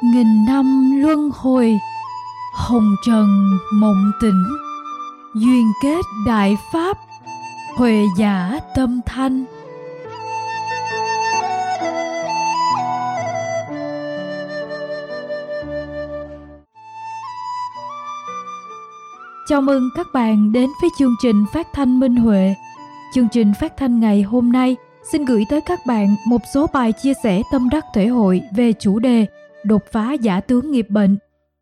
Nghìn năm luân hồi, hồng trần mộng tỉnh, duyên kết đại pháp, huệ giả tâm thanh. Chào mừng các bạn đến với chương trình phát thanh Minh Huệ. Chương trình phát thanh ngày hôm nay xin gửi tới các bạn một số bài chia sẻ tâm đắc thể hội về chủ đề đột phá giả tướng nghiệp bệnh.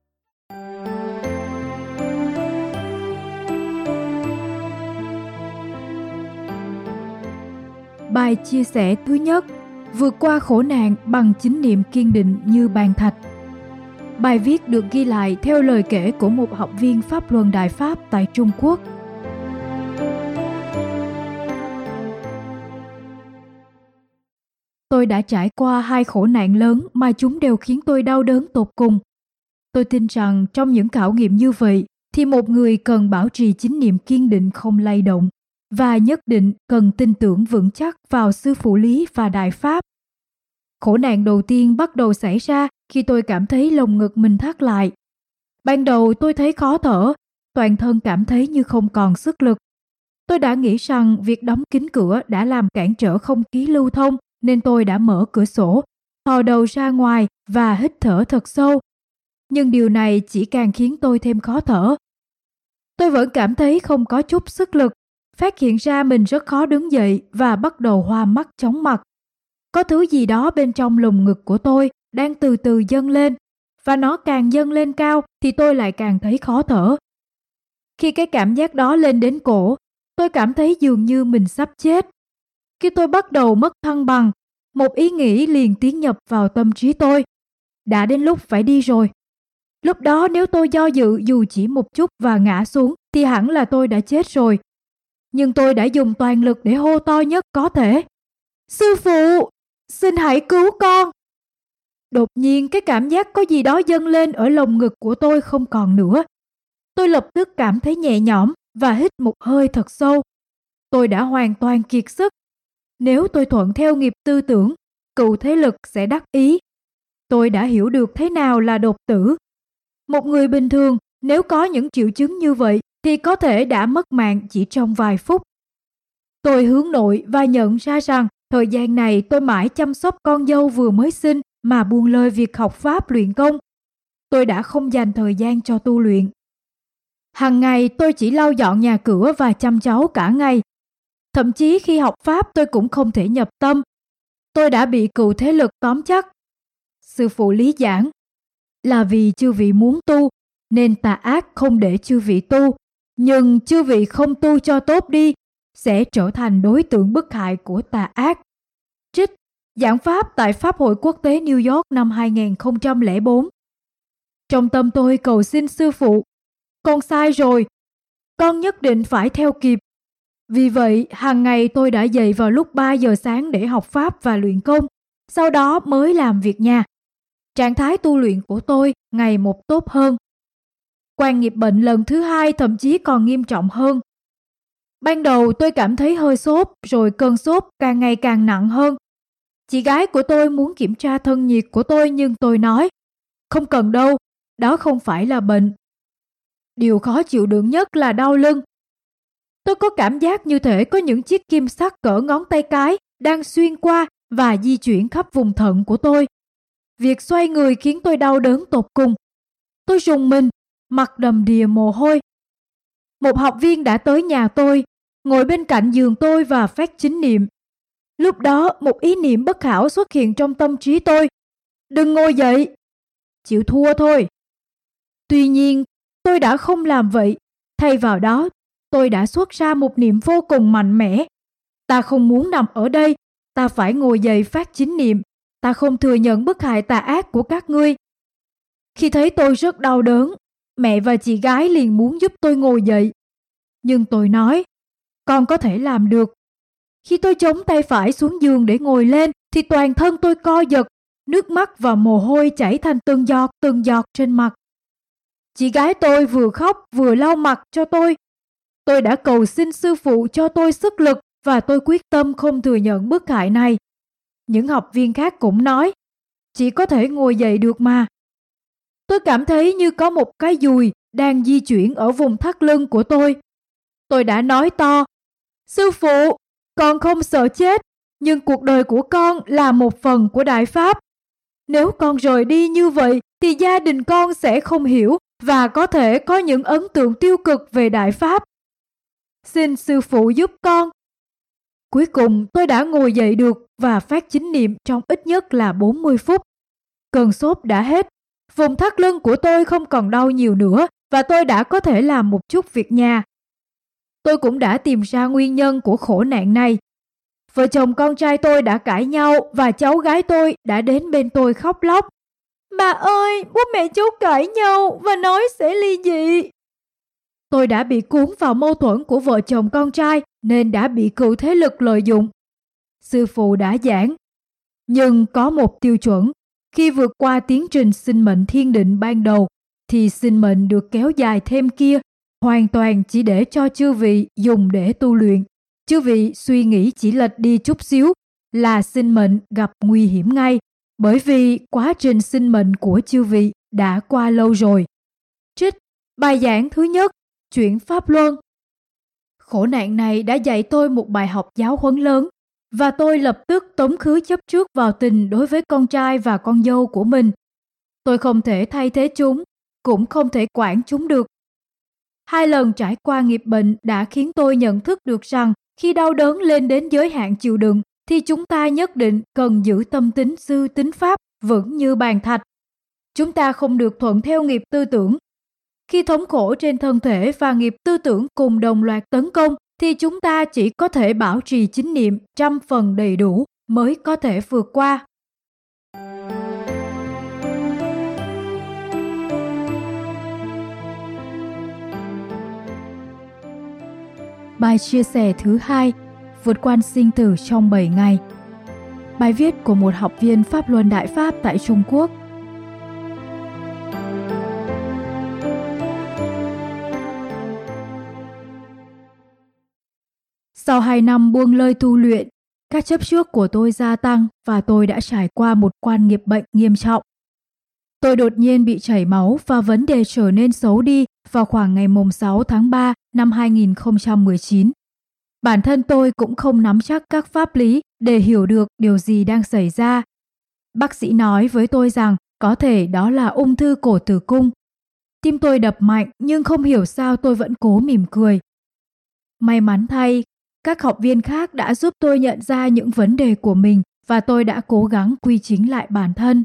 Bài chia sẻ thứ nhất: vượt qua khổ nạn bằng chánh niệm kiên định như bàn thạch. Bài viết được ghi lại theo lời kể của một học viên Pháp Luân Đại Pháp tại Trung Quốc. Tôi đã trải qua 2 khổ nạn lớn mà chúng đều khiến tôi đau đớn tột cùng. Tôi tin rằng trong những khảo nghiệm như vậy thì một người cần bảo trì chánh niệm kiên định không lay động và nhất định cần tin tưởng vững chắc vào Sư Phụ Lý và Đại Pháp. Khổ nạn đầu tiên bắt đầu xảy ra khi tôi cảm thấy lồng ngực mình thắt lại. Ban đầu tôi thấy khó thở, toàn thân cảm thấy như không còn sức lực. Tôi đã nghĩ rằng việc đóng kín cửa đã làm cản trở không khí lưu thông, nên tôi đã mở cửa sổ, thò đầu ra ngoài và hít thở thật sâu. Nhưng điều này chỉ càng khiến tôi thêm khó thở. Tôi vẫn cảm thấy không có chút sức lực, phát hiện ra mình rất khó đứng dậy và bắt đầu hoa mắt chóng mặt. Có thứ gì đó bên trong lồng ngực của tôi đang từ từ dâng lên, và nó càng dâng lên cao thì tôi lại càng thấy khó thở. Khi cái cảm giác đó lên đến cổ, tôi cảm thấy dường như mình sắp chết. Khi tôi bắt đầu mất thăng bằng, một ý nghĩ liền tiến nhập vào tâm trí tôi: đã đến lúc phải đi rồi. Lúc đó nếu tôi do dự dù chỉ một chút và ngã xuống thì hẳn là tôi đã chết rồi. Nhưng tôi đã dùng toàn lực để hô to nhất có thể: Sư phụ, xin hãy cứu con. Đột nhiên cái cảm giác có gì đó dâng lên ở lồng ngực của tôi không còn nữa. Tôi lập tức cảm thấy nhẹ nhõm và hít một hơi thật sâu. Tôi đã hoàn toàn kiệt sức. Nếu tôi thuận theo nghiệp tư tưởng, cựu thế lực sẽ đắc ý. Tôi đã hiểu được thế nào là đột tử. Một người bình thường nếu có những triệu chứng như vậy thì có thể đã mất mạng chỉ trong vài phút. Tôi hướng nội và nhận ra rằng thời gian này tôi mãi chăm sóc con dâu vừa mới sinh mà buông lơi việc học pháp luyện công. Tôi đã không dành thời gian cho tu luyện. Hàng ngày tôi chỉ lau dọn nhà cửa và chăm cháu cả ngày. Thậm chí khi học pháp tôi cũng không thể nhập tâm. Tôi đã bị cựu thế lực tóm chắc. Sư phụ Lý giảng là vì chư vị muốn tu nên tà ác không để chư vị tu, nhưng chư vị không tu cho tốt đi sẽ trở thành đối tượng bức hại của tà ác. Trích giảng pháp tại Pháp hội Quốc tế New York năm 2004. Trong tâm tôi cầu xin sư phụ: con sai rồi, con nhất định phải theo kịp. Vì vậy, hàng ngày tôi đã dậy vào lúc 3 giờ sáng để học pháp và luyện công, sau đó mới làm việc nhà. Trạng thái tu luyện của tôi ngày một tốt hơn. Quan nghiệp bệnh lần thứ 2 thậm chí còn nghiêm trọng hơn. Ban đầu tôi cảm thấy hơi sốt, rồi cơn sốt càng ngày càng nặng hơn. Chị gái của tôi muốn kiểm tra thân nhiệt của tôi nhưng tôi nói: không cần đâu, đó không phải là bệnh. Điều khó chịu đựng nhất là đau lưng. Tôi có cảm giác như thể có những chiếc kim sắt cỡ ngón tay cái đang xuyên qua và di chuyển khắp vùng thận của tôi. Việc xoay người khiến tôi đau đớn tột cùng. Tôi rùng mình, mặt đầm đìa mồ hôi. Một học viên đã tới nhà tôi, ngồi bên cạnh giường tôi và phát chánh niệm. Lúc đó một ý niệm bất hảo xuất hiện trong tâm trí tôi: đừng ngồi dậy, chịu thua thôi. Tuy nhiên, tôi đã không làm vậy. Thay vào đó, tôi đã xuất ra một niệm vô cùng mạnh mẽ: ta không muốn nằm ở đây, ta phải ngồi dậy phát chánh niệm, ta không thừa nhận bức hại tà ác của các ngươi. Khi thấy tôi rất đau đớn, mẹ và chị gái liền muốn giúp tôi ngồi dậy. Nhưng tôi nói: con có thể làm được. Khi tôi chống tay phải xuống giường để ngồi lên thì toàn thân tôi co giật, nước mắt và mồ hôi chảy thành từng giọt trên mặt. Chị gái tôi vừa khóc vừa lau mặt cho tôi. Tôi đã cầu xin sư phụ cho tôi sức lực và tôi quyết tâm không thừa nhận bức hại này. Những học viên khác cũng nói: chị có thể ngồi dậy được mà, Tôi cảm thấy như có một cái dùi đang di chuyển ở vùng thắt lưng của tôi. Tôi đã nói to, sư phụ, con không sợ chết, nhưng cuộc đời của con là một phần của Đại Pháp. Nếu con rời đi như vậy thì gia đình con sẽ không hiểu và có thể có những ấn tượng tiêu cực về Đại Pháp. Xin sư phụ giúp con. Cuối cùng tôi đã ngồi dậy được và phát chánh niệm trong ít nhất là 40 phút. Cơn sốt đã hết, vùng thắt lưng của tôi không còn đau nhiều nữa và tôi đã có thể làm một chút việc nhà. Tôi cũng đã tìm ra nguyên nhân của khổ nạn này. Vợ chồng con trai tôi đã cãi nhau và cháu gái tôi đã đến bên tôi khóc lóc. Bà ơi, bố mẹ cháu cãi nhau và nói sẽ ly dị. Tôi đã bị cuốn vào mâu thuẫn của vợ chồng con trai nên đã bị cựu thế lực lợi dụng. Sư phụ đã giảng. Nhưng có một tiêu chuẩn, khi vượt qua tiến trình sinh mệnh thiên định ban đầu, thì sinh mệnh được kéo dài thêm kia, hoàn toàn chỉ để cho chư vị dùng để tu luyện. Chư vị suy nghĩ chỉ lệch đi chút xíu là sinh mệnh gặp nguy hiểm ngay, bởi vì quá trình sinh mệnh của chư vị đã qua lâu rồi. Trích bài giảng thứ nhất, chuyển Pháp Luân. Khổ nạn này đã dạy tôi một bài học giáo huấn lớn, và tôi lập tức tống khứ chấp trước vào tình đối với con trai và con dâu của mình. Tôi không thể thay thế chúng, cũng không thể quản chúng được. 2 lần trải qua nghiệp bệnh đã khiến tôi nhận thức được rằng khi đau đớn lên đến giới hạn chịu đựng thì chúng ta nhất định cần giữ tâm tính sư tính pháp vững như bàn thạch. Chúng ta không được thuận theo nghiệp tư tưởng. Khi thống khổ trên thân thể và nghiệp tư tưởng cùng đồng loạt tấn công thì chúng ta chỉ có thể bảo trì chánh niệm 100% đầy đủ mới có thể vượt qua. Bài chia sẻ thứ 2, vượt qua sinh tử trong 7 ngày. Bài viết của một học viên Pháp Luân Đại Pháp tại Trung Quốc. Sau 2 năm buông lơi tu luyện, các chấp trước của tôi gia tăng và tôi đã trải qua một quan nghiệp bệnh nghiêm trọng. Tôi đột nhiên bị chảy máu và vấn đề trở nên xấu đi vào khoảng ngày 6 tháng 3 năm 2019. Bản thân tôi cũng không nắm chắc các pháp lý để hiểu được điều gì đang xảy ra. Bác sĩ nói với tôi rằng có thể đó là ung thư cổ tử cung. Tim tôi đập mạnh nhưng không hiểu sao tôi vẫn cố mỉm cười. May mắn thay, các học viên khác đã giúp tôi nhận ra những vấn đề của mình và tôi đã cố gắng quy chính lại bản thân.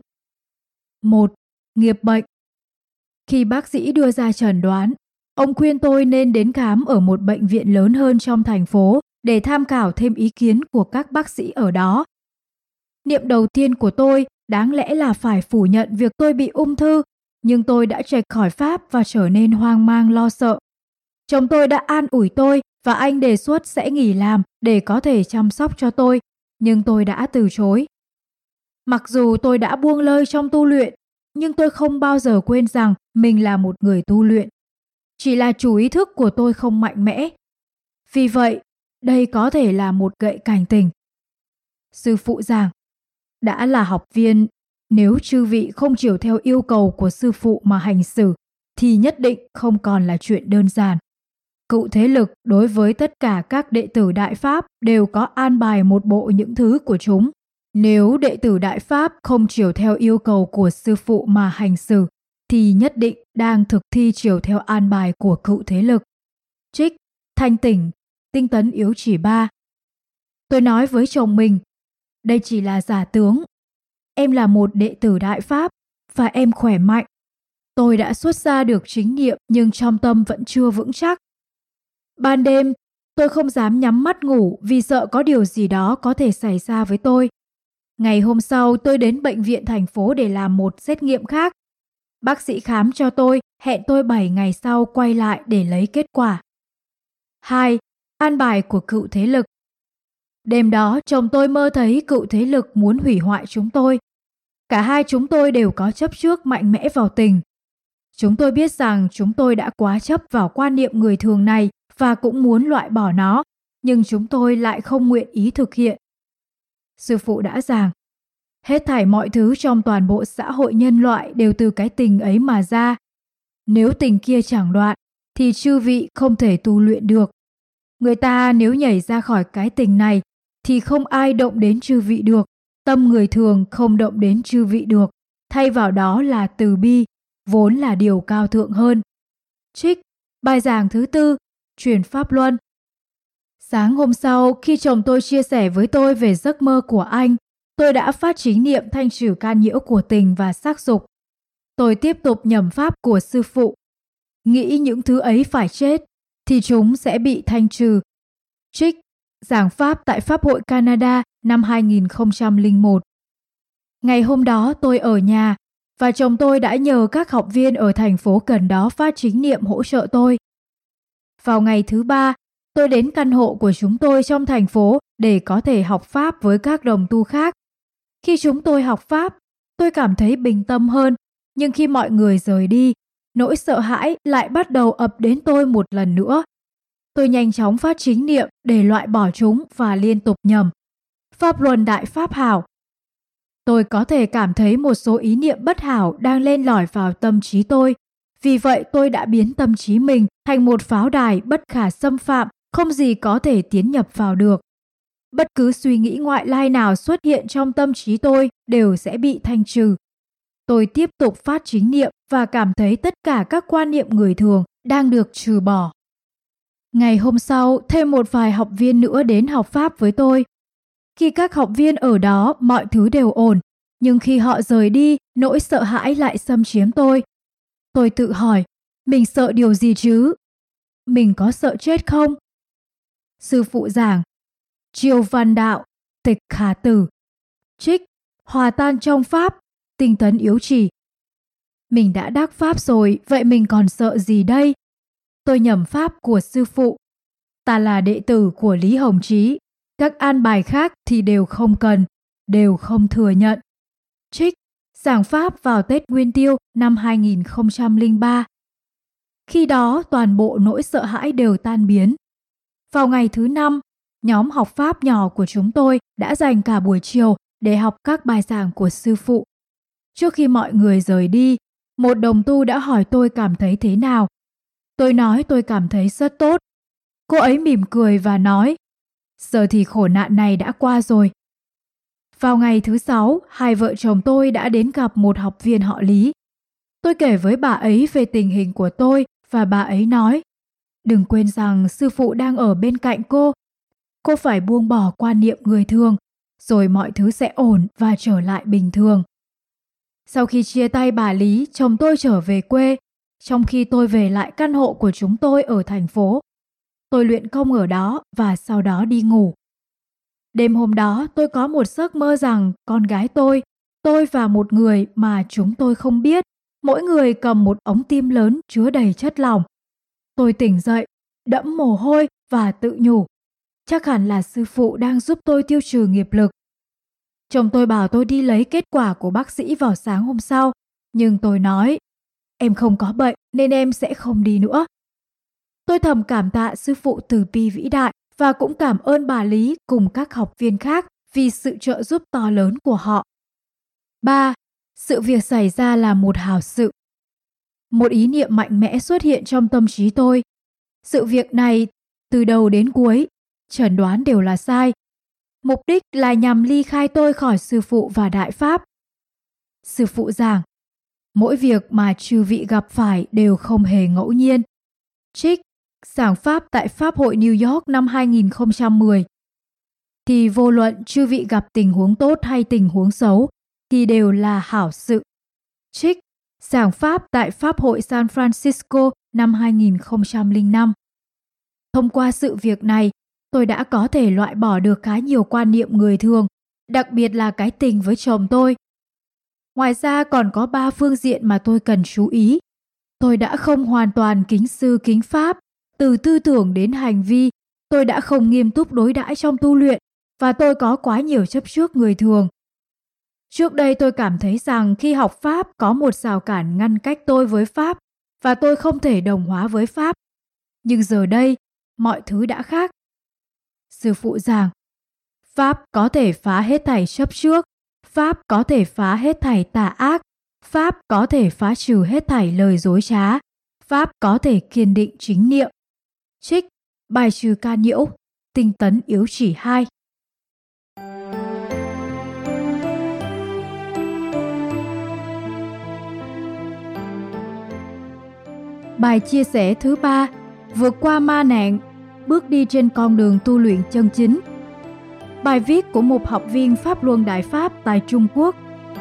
1. Nghiệp bệnh. Khi bác sĩ đưa ra chẩn đoán, ông khuyên tôi nên đến khám ở một bệnh viện lớn hơn trong thành phố để tham khảo thêm ý kiến của các bác sĩ ở đó. Niệm đầu tiên của tôi đáng lẽ là phải phủ nhận việc tôi bị ung thư, nhưng tôi đã chệch khỏi pháp và trở nên hoang mang lo sợ. Chồng tôi đã an ủi tôi và anh đề xuất sẽ nghỉ làm để có thể chăm sóc cho tôi, nhưng tôi đã từ chối. Mặc dù tôi đã buông lơi trong tu luyện, nhưng tôi không bao giờ quên rằng mình là một người tu luyện. Chỉ là chủ ý thức của tôi không mạnh mẽ. Vì vậy, đây có thể là một gậy cảnh tỉnh. Sư phụ giảng, đã là học viên, nếu chư vị không chiều theo yêu cầu của sư phụ mà hành xử, thì nhất định không còn là chuyện đơn giản. Cựu thế lực đối với tất cả các đệ tử Đại Pháp đều có an bài một bộ những thứ của chúng. Nếu đệ tử Đại Pháp không chiều theo yêu cầu của sư phụ mà hành xử, thì nhất định đang thực thi chiều theo an bài của cựu thế lực. Trích, thanh tỉnh, tinh tấn yếu chỉ 3. Tôi nói với chồng mình, đây chỉ là giả tướng. Em là một đệ tử Đại Pháp và em khỏe mạnh. Tôi đã xuất ra được chính niệm nhưng trong tâm vẫn chưa vững chắc. Ban đêm, tôi không dám nhắm mắt ngủ vì sợ có điều gì đó có thể xảy ra với tôi. Ngày hôm sau, tôi đến bệnh viện thành phố để làm một xét nghiệm khác. Bác sĩ khám cho tôi, hẹn tôi 7 ngày sau quay lại để lấy kết quả. 2. An bài của cựu thế lực. Đêm đó, chồng tôi mơ thấy cựu thế lực muốn hủy hoại chúng tôi. Cả hai chúng tôi đều có chấp trước mạnh mẽ vào tình. Chúng tôi biết rằng chúng tôi đã quá chấp vào quan niệm người thường này và cũng muốn loại bỏ nó, nhưng chúng tôi lại không nguyện ý thực hiện. Sư phụ đã giảng, Hết thảy mọi thứ trong toàn bộ xã hội nhân loại đều từ cái tình ấy mà ra. Nếu tình kia chẳng đoạn, thì chư vị không thể tu luyện được. Người ta nếu nhảy ra khỏi cái tình này, thì không ai động đến chư vị được. Tâm người thường không động đến chư vị được. Thay vào đó là từ bi, vốn là điều cao thượng hơn. Trích, bài giảng thứ 4, truyền pháp luân. Sáng hôm sau, khi chồng tôi chia sẻ với tôi về giấc mơ của anh, tôi đã phát chính niệm thanh trừ can nhiễu của tình và sắc dục. Tôi tiếp tục nhẩm pháp của sư phụ. Nghĩ những thứ ấy phải chết, thì chúng sẽ bị thanh trừ. Trích, giảng pháp tại Pháp hội Canada năm 2001. Ngày hôm đó tôi ở nhà, và chồng tôi đã nhờ các học viên ở thành phố gần đó phát chính niệm hỗ trợ tôi. Vào ngày thứ 3, tôi đến căn hộ của chúng tôi trong thành phố để có thể học pháp với các đồng tu khác. Khi chúng tôi học pháp, tôi cảm thấy bình tâm hơn, nhưng khi mọi người rời đi, nỗi sợ hãi lại bắt đầu ập đến tôi một lần nữa. Tôi nhanh chóng phát chính niệm để loại bỏ chúng và liên tục nhẩm: Pháp luân đại pháp hảo. Tôi có thể cảm thấy một số ý niệm bất hảo đang len lỏi vào tâm trí tôi. Vì vậy tôi đã biến tâm trí mình thành một pháo đài bất khả xâm phạm, không gì có thể tiến nhập vào được. Bất cứ suy nghĩ ngoại lai nào xuất hiện trong tâm trí tôi đều sẽ bị thanh trừ. Tôi tiếp tục phát chính niệm và cảm thấy tất cả các quan niệm người thường đang được trừ bỏ. Ngày hôm sau, thêm một vài học viên nữa đến học pháp với tôi. Khi các học viên ở đó, mọi thứ đều ổn, nhưng khi họ rời đi, nỗi sợ hãi lại xâm chiếm tôi. Tôi tự hỏi, mình sợ điều gì chứ? Mình có sợ chết không? Sư phụ giảng, chiêu văn đạo, tịch khả tử. Trích, hòa tan trong pháp, tinh tấn yếu trì. Mình đã đắc pháp rồi, vậy mình còn sợ gì đây? Tôi nhẩm pháp của sư phụ. Ta là đệ tử của Lý Hồng Chí. Các an bài khác thì đều không cần, đều không thừa nhận. Trích, giảng pháp vào Tết Nguyên Tiêu năm 2003. Khi đó toàn bộ nỗi sợ hãi đều tan biến. Vào ngày thứ 5, nhóm học pháp nhỏ của chúng tôi đã dành cả buổi chiều để học các bài giảng của sư phụ. Trước khi mọi người rời đi, một đồng tu đã hỏi tôi cảm thấy thế nào. Tôi nói tôi cảm thấy rất tốt. Cô ấy mỉm cười và nói, giờ thì khổ nạn này đã qua rồi. Vào ngày thứ 6, hai vợ chồng tôi đã đến gặp một học viên họ Lý. Tôi kể với bà ấy về tình hình của tôi và bà ấy nói, đừng quên rằng sư phụ đang ở bên cạnh cô. Cô phải buông bỏ quan niệm người thường, rồi mọi thứ sẽ ổn và trở lại bình thường. Sau khi chia tay bà Lý, chồng tôi trở về quê, trong khi tôi về lại căn hộ của chúng tôi ở thành phố. Tôi luyện công ở đó và sau đó đi ngủ. Đêm hôm đó tôi có một giấc mơ rằng con gái tôi và một người mà chúng tôi không biết, mỗi người cầm một ống tim lớn chứa đầy chất lỏng. Tôi tỉnh dậy, đẫm mồ hôi và tự nhủ, chắc hẳn là sư phụ đang giúp tôi tiêu trừ nghiệp lực. Chồng tôi bảo tôi đi lấy kết quả của bác sĩ vào sáng hôm sau, nhưng tôi nói, em không có bệnh nên em sẽ không đi nữa. Tôi thầm cảm tạ sư phụ từ bi vĩ đại và cũng cảm ơn bà Lý cùng các học viên khác vì sự trợ giúp to lớn của họ. 3. Sự việc xảy ra là một hảo sự. Một ý niệm mạnh mẽ xuất hiện trong tâm trí tôi. Sự việc này, từ đầu đến cuối, chẩn đoán đều là sai. Mục đích là nhằm ly khai tôi khỏi sư phụ và đại pháp. Sư phụ giảng, mỗi việc mà chư vị gặp phải đều không hề ngẫu nhiên. Trích, giảng pháp tại Pháp hội New York năm 2010. Thì vô luận chư vị gặp tình huống tốt hay tình huống xấu, thì đều là hảo sự. Trích, giảng pháp tại Pháp hội San Francisco năm 2005. Thông qua sự việc này, tôi đã có thể loại bỏ được khá nhiều quan niệm người thường, đặc biệt là cái tình với chồng tôi. Ngoài ra còn có 3 phương diện mà tôi cần chú ý. Tôi đã không hoàn toàn kính sư kính pháp, từ tư tưởng đến hành vi, tôi đã không nghiêm túc đối đãi trong tu luyện và tôi có quá nhiều chấp trước người thường. Trước đây tôi cảm thấy rằng khi học pháp có một rào cản ngăn cách tôi với pháp và tôi không thể đồng hóa với pháp. Nhưng giờ đây, mọi thứ đã khác. Sư phụ giảng, pháp có thể phá hết thảy chấp trước, Pháp có thể phá hết thảy tà ác. Pháp có thể phá trừ hết thảy lời dối trá. Pháp có thể kiên định chính niệm. Trích bài trừ ca nhiễu, tinh tấn yếu chỉ 2. Bài chia sẻ thứ 3, vượt qua ma nạn, bước đi trên con đường tu luyện chân chính. Bài viết của một học viên Pháp Luân Đại Pháp tại Trung Quốc.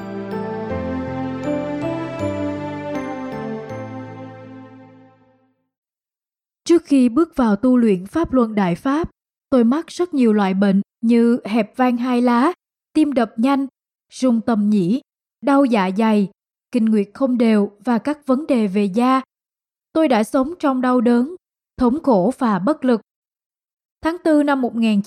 Trước khi bước vào tu luyện Pháp Luân Đại Pháp, tôi mắc rất nhiều loại bệnh như hẹp van hai lá, tim đập nhanh, rung tâm nhĩ, đau dạ dày, kinh nguyệt không đều và các vấn đề về da. Tôi đã sống trong đau đớn, thống khổ và bất lực. Tháng 4 năm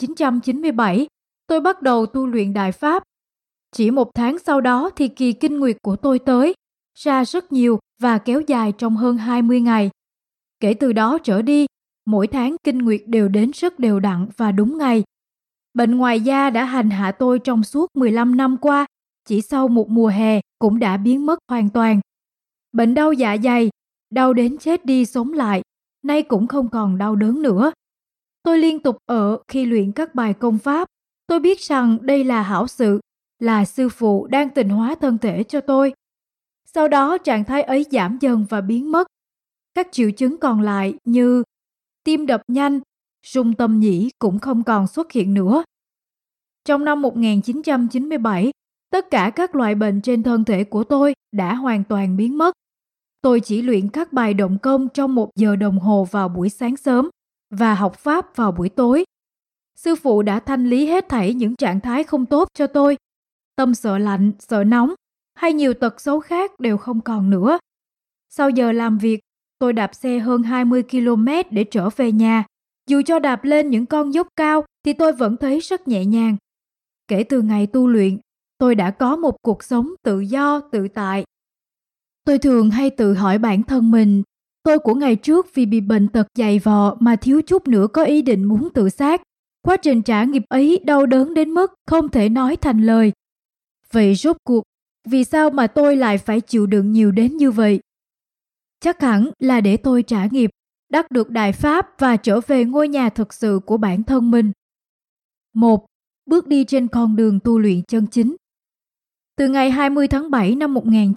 1997, tôi bắt đầu tu luyện Đại Pháp. Chỉ một tháng sau đó thì kỳ kinh nguyệt của tôi tới, ra rất nhiều và kéo dài trong hơn 20 ngày. Kể từ đó trở đi, mỗi tháng kinh nguyệt đều đến rất đều đặn và đúng ngày. Bệnh ngoài da đã hành hạ tôi trong suốt 15 năm qua, chỉ sau một mùa hè cũng đã biến mất hoàn toàn. Bệnh đau dạ dày, đau đến chết đi sống lại, nay cũng không còn đau đớn nữa. Tôi liên tục khi luyện các bài công pháp. Tôi biết rằng đây là hảo sự, là sư phụ đang tịnh hóa thân thể cho tôi. Sau đó trạng thái ấy giảm dần và biến mất. Các triệu chứng còn lại như tim đập nhanh, rung tâm nhĩ cũng không còn xuất hiện nữa. Trong năm 1997, tất cả các loại bệnh trên thân thể của tôi đã hoàn toàn biến mất. Tôi chỉ luyện các bài động công trong 1 giờ đồng hồ vào buổi sáng sớm và học Pháp vào buổi tối. Sư phụ đã thanh lý hết thảy những trạng thái không tốt cho tôi. Tâm sợ lạnh, sợ nóng hay nhiều tật xấu khác đều không còn nữa. Sau giờ làm việc, tôi đạp xe hơn 20 km để trở về nhà. Dù cho đạp lên những con dốc cao thì tôi vẫn thấy rất nhẹ nhàng. Kể từ ngày tu luyện, tôi đã có một cuộc sống tự do, tự tại. Tôi thường hay tự hỏi bản thân mình, tôi của ngày trước vì bị bệnh tật dày vò mà thiếu chút nữa có ý định muốn tự sát. Quá trình trả nghiệp ấy đau đớn đến mức không thể nói thành lời. Vậy rốt cuộc, vì sao mà tôi lại phải chịu đựng nhiều đến như vậy? Chắc hẳn là để tôi trả nghiệp, đắc được Đại Pháp và trở về ngôi nhà thực sự của bản thân mình. 1. Bước đi trên con đường tu luyện chân chính. Từ ngày 20 tháng 7 năm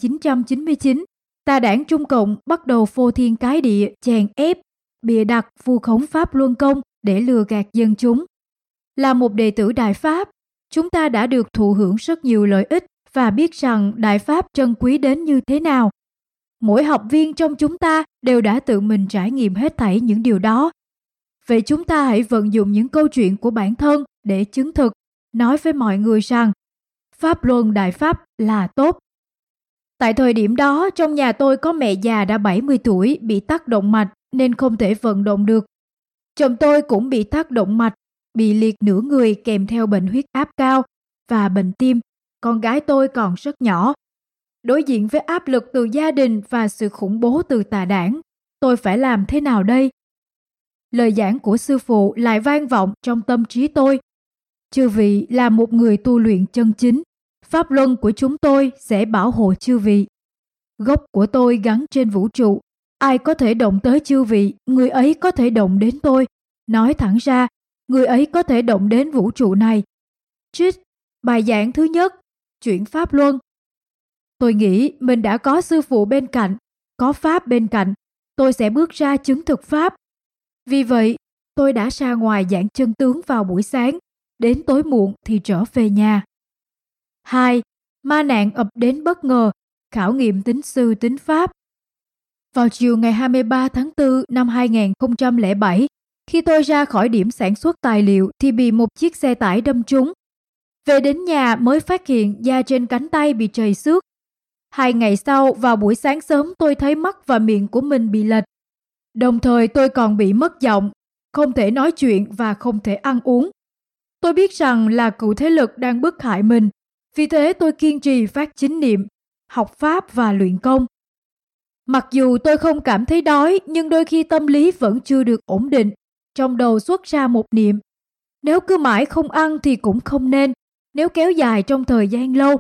1999, tà đảng Trung Cộng bắt đầu phô thiên cái địa chèn ép, bịa đặt vu khống Pháp Luân Công để lừa gạt dân chúng. Là một đệ tử Đại Pháp, chúng ta đã được thụ hưởng rất nhiều lợi ích và biết rằng Đại Pháp trân quý đến như thế nào. Mỗi học viên trong chúng ta đều đã tự mình trải nghiệm hết thảy những điều đó. Vậy chúng ta hãy vận dụng những câu chuyện của bản thân để chứng thực, nói với mọi người rằng Pháp Luân Đại Pháp là tốt. Tại thời điểm đó, trong nhà tôi có mẹ già đã 70 tuổi bị tắc động mạch nên không thể vận động được. Chồng tôi cũng bị tắc động mạch, bị liệt nửa người kèm theo bệnh huyết áp cao và bệnh tim. Con gái tôi còn rất nhỏ. Đối diện với áp lực từ gia đình và sự khủng bố từ tà đảng, tôi phải làm thế nào đây? Lời giảng của sư phụ lại vang vọng trong tâm trí tôi. Chư vị là một người tu luyện chân chính, pháp luân của chúng tôi sẽ bảo hộ chư vị. Gốc của tôi gắn trên vũ trụ, ai có thể động tới chư vị, người ấy có thể động đến tôi. Nói thẳng ra, người ấy có thể động đến vũ trụ này. Trích bài giảng thứ nhất, chuyển pháp luân. Tôi nghĩ mình đã có sư phụ bên cạnh, có pháp bên cạnh, tôi sẽ bước ra chứng thực pháp. Vì vậy, tôi đã ra ngoài giảng chân tướng vào buổi sáng, đến tối muộn thì trở về nhà. 2. Ma nạn ập đến bất ngờ, khảo nghiệm tính sư tính pháp. Vào chiều ngày 23 tháng 4 năm 2007, khi tôi ra khỏi điểm sản xuất tài liệu thì bị một chiếc xe tải đâm trúng. Về đến nhà mới phát hiện da trên cánh tay bị trầy xước. 2 ngày sau, vào buổi sáng sớm tôi thấy mắt và miệng của mình bị lệch. Đồng thời tôi còn bị mất giọng, không thể nói chuyện và không thể ăn uống. Tôi biết rằng là cựu thế lực đang bức hại mình, vì thế tôi kiên trì phát chính niệm, học pháp và luyện công. Mặc dù tôi không cảm thấy đói, nhưng đôi khi tâm lý vẫn chưa được ổn định. Trong đầu xuất ra một niệm, nếu cứ mãi không ăn thì cũng không nên, nếu kéo dài trong thời gian lâu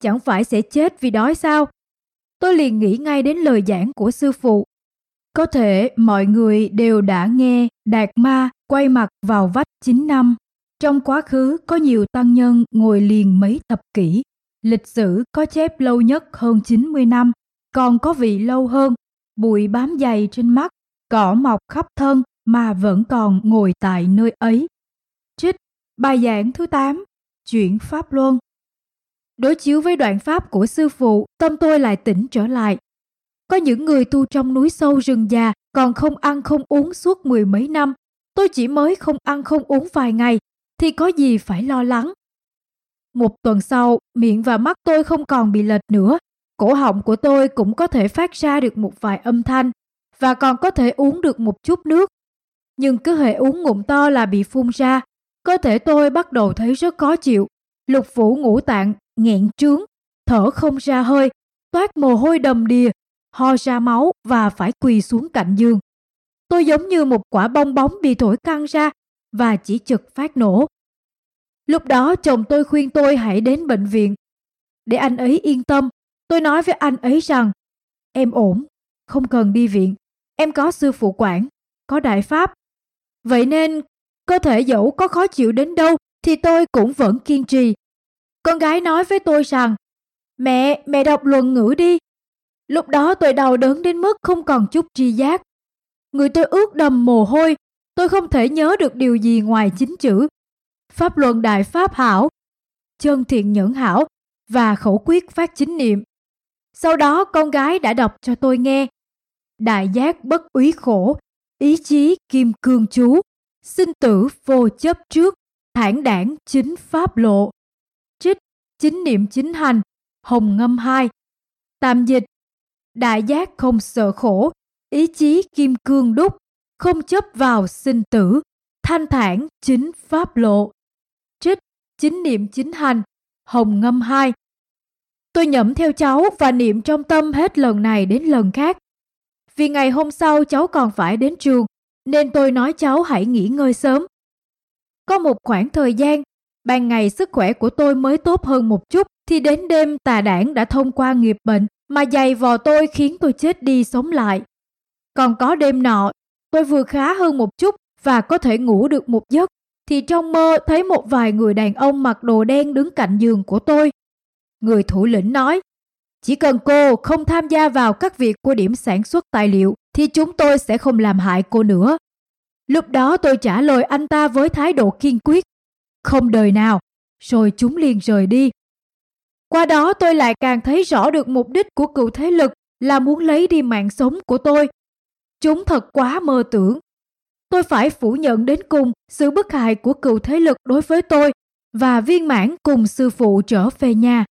chẳng phải sẽ chết vì đói sao? Tôi liền nghĩ ngay đến lời giảng của sư phụ. Có thể mọi người đều đã nghe Đạt Ma quay mặt vào vách 9 năm. Trong quá khứ có nhiều tăng nhân ngồi liền mấy thập kỷ. Lịch sử có chép lâu nhất hơn 90 năm, còn có vị lâu hơn, bụi bám dày trên mắt, cỏ mọc khắp thân mà vẫn còn ngồi tại nơi ấy. Trích bài giảng thứ 8, Chuyển Pháp Luân. Đối chiếu với đoạn pháp của sư phụ, tâm tôi lại tỉnh trở lại. Có những người tu trong núi sâu rừng già còn không ăn không uống suốt 10 mấy năm. Tôi chỉ mới không ăn không uống vài ngày thì có gì phải lo lắng. Một tuần sau, miệng và mắt tôi không còn bị lệch nữa. Cổ họng của tôi cũng có thể phát ra được một vài âm thanh và còn có thể uống được một chút nước. Nhưng cứ hễ uống ngụm to là bị phun ra. Cơ thể tôi bắt đầu thấy rất khó chịu. Lục phủ ngũ tạng nghẹn trướng, thở không ra hơi, toát mồ hôi đầm đìa, ho ra máu và phải quỳ xuống cạnh giường. Tôi giống như một quả bong bóng bị thổi căng ra và chỉ chực phát nổ. Lúc đó chồng tôi khuyên tôi hãy đến bệnh viện. Để anh ấy yên tâm, tôi nói với anh ấy rằng em ổn, không cần đi viện. Em có sư phụ quản, có đại pháp. Vậy nên cơ thể dẫu có khó chịu đến đâu thì tôi cũng vẫn kiên trì. Con gái nói với tôi rằng mẹ đọc luận ngữ đi. Lúc đó tôi đau đớn đến mức không còn chút tri giác. Người tôi ướt đầm mồ hôi, tôi không thể nhớ được điều gì ngoài 9 chữ. Pháp luận đại pháp hảo, chân thiện nhẫn hảo và khẩu quyết phát chính niệm. Sau đó con gái đã đọc cho tôi nghe. Đại giác bất úy khổ, ý chí kim cương chú, sinh tử vô chấp trước, thản đãng chính pháp lộ. Trích chính niệm chính hành, Hồng Ngâm 2. Tạm dịch: đại giác không sợ khổ, ý chí kim cương đúc, không chấp vào sinh tử, thanh thản chính pháp lộ. Trích chính niệm chính hành, Hồng Ngâm 2. Tôi nhẩm theo cháu và niệm trong tâm hết lần này đến lần khác. Vì ngày hôm sau cháu còn phải đến trường, nên tôi nói cháu hãy nghỉ ngơi sớm. Có một khoảng thời gian, ban ngày sức khỏe của tôi mới tốt hơn một chút, thì đến đêm tà đảng đã thông qua nghiệp bệnh mà giày vò tôi khiến tôi chết đi sống lại. Còn có đêm nọ, tôi vừa khá hơn một chút và có thể ngủ được một giấc, thì trong mơ thấy một vài người đàn ông mặc đồ đen đứng cạnh giường của tôi. Người thủ lĩnh nói, chỉ cần cô không tham gia vào các việc của điểm sản xuất tài liệu thì chúng tôi sẽ không làm hại cô nữa. Lúc đó tôi trả lời anh ta với thái độ kiên quyết, không đời nào, rồi chúng liền rời đi. Qua đó tôi lại càng thấy rõ được mục đích của cựu thế lực là muốn lấy đi mạng sống của tôi. Chúng thật quá mơ tưởng. Tôi phải phủ nhận đến cùng sự bức hại của cựu thế lực đối với tôi và viên mãn cùng sư phụ trở về nhà.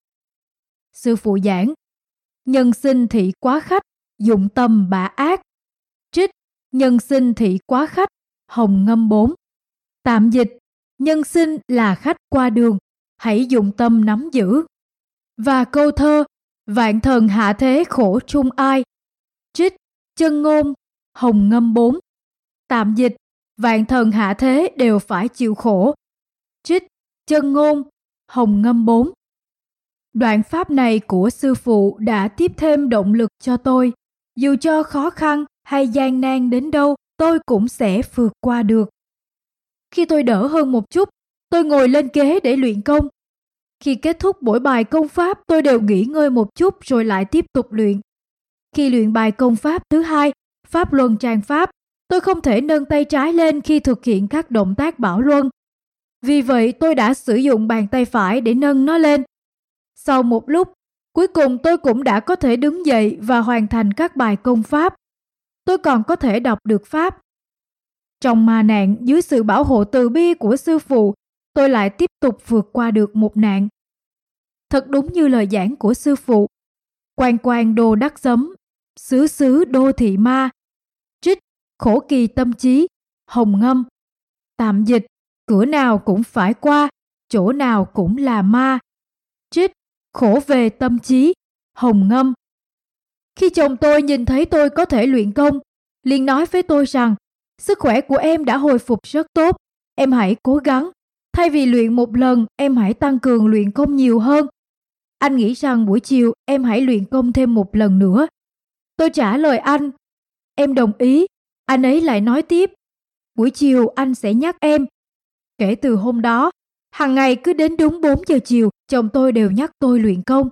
Sư phụ giảng, nhân sinh thị quá khách, dụng tâm bả ác. Trích nhân sinh thị quá khách, Hồng Ngâm 4. Tạm dịch, nhân sinh là khách qua đường, hãy dụng tâm nắm giữ. Và câu thơ, vạn thần hạ thế khổ chung ai. Trích chân ngôn, Hồng Ngâm 4. Tạm dịch, vạn thần hạ thế đều phải chịu khổ. Trích chân ngôn, Hồng Ngâm 4. Đoạn pháp này của sư phụ đã tiếp thêm động lực cho tôi. Dù cho khó khăn hay gian nan đến đâu, tôi cũng sẽ vượt qua được. Khi tôi đỡ hơn một chút, tôi ngồi lên ghế để luyện công. Khi kết thúc mỗi bài công pháp, tôi đều nghỉ ngơi một chút rồi lại tiếp tục luyện. Khi luyện bài công pháp thứ 2, Pháp Luân Trang Pháp, tôi không thể nâng tay trái lên khi thực hiện các động tác bảo luân. Vì vậy tôi đã sử dụng bàn tay phải để nâng nó lên. Sau một lúc, cuối cùng tôi cũng đã có thể đứng dậy và hoàn thành các bài công pháp. Tôi còn có thể đọc được pháp. Trong ma nạn, dưới sự bảo hộ từ bi của sư phụ, tôi lại tiếp tục vượt qua được một nạn. Thật đúng như lời giảng của sư phụ. Quan quan đô đắc giấm, xứ xứ đô thị ma. Trích khổ kỳ tâm trí, Hồng Ngâm. Tạm dịch, cửa nào cũng phải qua, chỗ nào cũng là ma. Trích khổ về tâm trí, Hồng Ngâm. Khi chồng tôi nhìn thấy tôi có thể luyện công, liền nói với tôi rằng sức khỏe của em đã hồi phục rất tốt, em hãy cố gắng. Thay vì luyện một lần, em hãy tăng cường luyện công nhiều hơn. Anh nghĩ rằng buổi chiều em hãy luyện công thêm một lần nữa. Tôi trả lời anh, em đồng ý. Anh ấy lại nói tiếp, buổi chiều anh sẽ nhắc em. Kể từ hôm đó, hàng ngày cứ đến đúng 4 giờ chiều, chồng tôi đều nhắc tôi luyện công.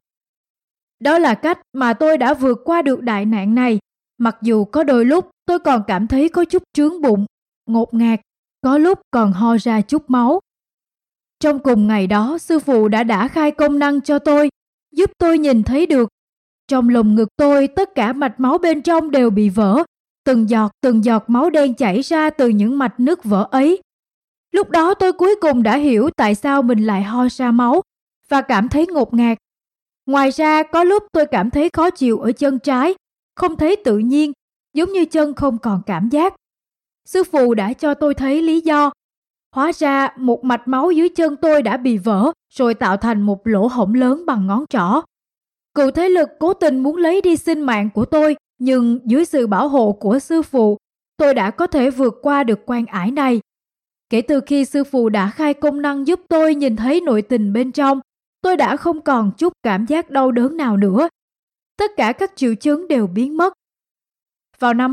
Đó là cách mà tôi đã vượt qua được đại nạn này. Mặc dù có đôi lúc tôi còn cảm thấy có chút trướng bụng, ngột ngạt, có lúc còn ho ra chút máu. Trong cùng ngày đó, sư phụ đã khai công năng cho tôi, giúp tôi nhìn thấy được. Trong lồng ngực tôi, tất cả mạch máu bên trong đều bị vỡ. Từng giọt máu đen chảy ra từ những mạch nứt vỡ ấy. Lúc đó tôi cuối cùng đã hiểu tại sao mình lại ho ra máu và cảm thấy ngột ngạt. Ngoài ra, có lúc tôi cảm thấy khó chịu ở chân trái, không thấy tự nhiên, giống như chân không còn cảm giác. Sư phụ đã cho tôi thấy lý do. Hóa ra một mạch máu dưới chân tôi đã bị vỡ rồi tạo thành một lỗ hổng lớn bằng ngón trỏ. Cựu thế lực cố tình muốn lấy đi sinh mạng của tôi, nhưng dưới sự bảo hộ của sư phụ, tôi đã có thể vượt qua được quan ải này. Kể từ khi sư phụ đã khai công năng giúp tôi nhìn thấy nội tình bên trong, tôi đã không còn chút cảm giác đau đớn nào nữa. Tất cả các triệu chứng đều biến mất. Vào năm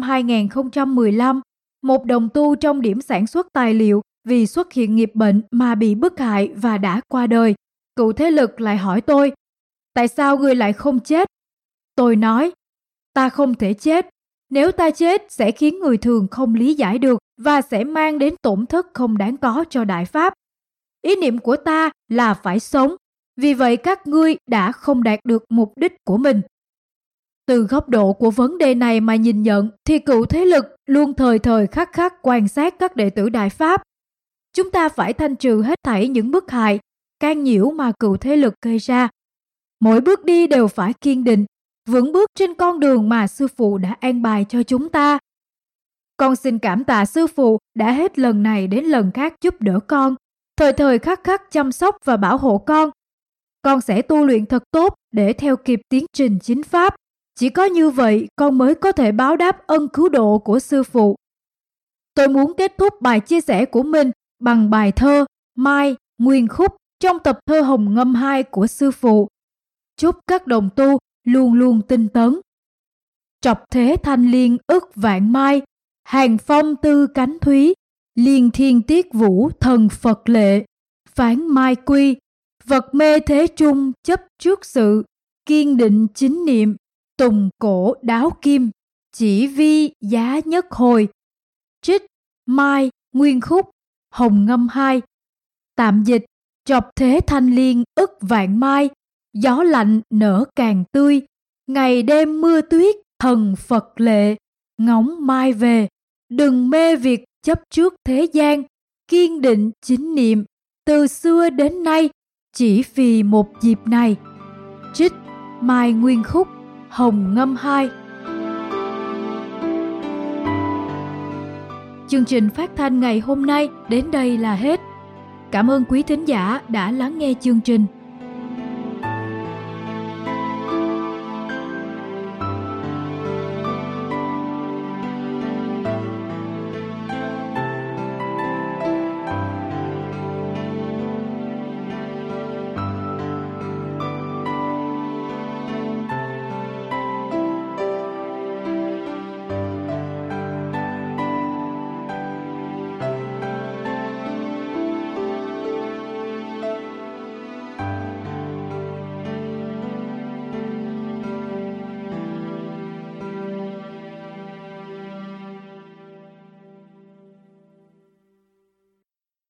2015, một đồng tu trong điểm sản xuất tài liệu vì xuất hiện nghiệp bệnh mà bị bức hại và đã qua đời. Cựu thế lực lại hỏi tôi, tại sao ngươi lại không chết? Tôi nói, ta không thể chết. Nếu ta chết sẽ khiến người thường không lý giải được và sẽ mang đến tổn thất không đáng có cho Đại Pháp. Ý niệm của ta là phải sống, vì vậy các ngươi đã không đạt được mục đích của mình. Từ góc độ của vấn đề này mà nhìn nhận thì cựu thế lực luôn thời thời khắc khắc quan sát các đệ tử Đại Pháp. Chúng ta phải thanh trừ hết thảy những bức hại, can nhiễu mà cựu thế lực gây ra. Mỗi bước đi đều phải kiên định, vững bước trên con đường mà sư phụ đã an bài cho chúng ta. Con xin cảm tạ sư phụ đã hết lần này đến lần khác giúp đỡ con, thời thời khắc khắc chăm sóc và bảo hộ con. Con sẽ tu luyện thật tốt để theo kịp tiến trình chính pháp. Chỉ có như vậy con mới có thể báo đáp ân cứu độ của sư phụ. Tôi muốn kết thúc bài chia sẻ của mình bằng bài thơ Mai nguyên khúc trong tập thơ Hồng Ngâm 2 của sư phụ. Chúc các đồng tu luôn luôn tinh tấn. Trọc thế thanh liên ức vạn mai, hàng phong tư cánh thúy, liên thiên tiết vũ thần Phật lệ, phán mai quy, vật mê thế trung chấp trước sự, kiên định chính niệm, tùng cổ đáo kim, chỉ vi giá nhất hồi. Trích Mai nguyên khúc Hồng Ngâm 2. Tạm dịch, trọc thế thanh liên ức vạn mai, gió lạnh nở càng tươi, ngày đêm mưa tuyết thần Phật lệ, ngóng mai về, đừng mê việc chấp trước thế gian, kiên định chính niệm, từ xưa đến nay, chỉ vì một dịp này. Trích Mai nguyên khúc Hồng Ngâm 2. Chương trình phát thanh ngày hôm nay đến đây là hết. Cảm ơn quý thính giả đã lắng nghe chương trình.